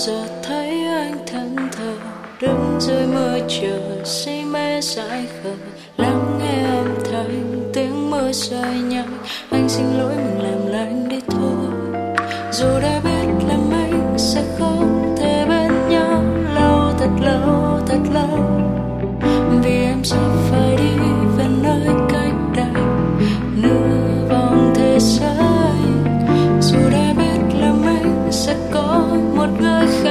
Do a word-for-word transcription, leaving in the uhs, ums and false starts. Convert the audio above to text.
giờ thấy anh thẫn thờ đứng dưới mưa chờ si mê dại khờ lắng nghe âm thanh tiếng mưa rơi nhanh. Anh xin lỗi mình làm lành đi thôi, dù đã biết là mình sẽ không thể bên nhau lâu thật lâu thật lâu, vì em sẽ phải đi về nơi cách đây nửa vòng thế giới. Dù đã biết là mình sẽ có một người khác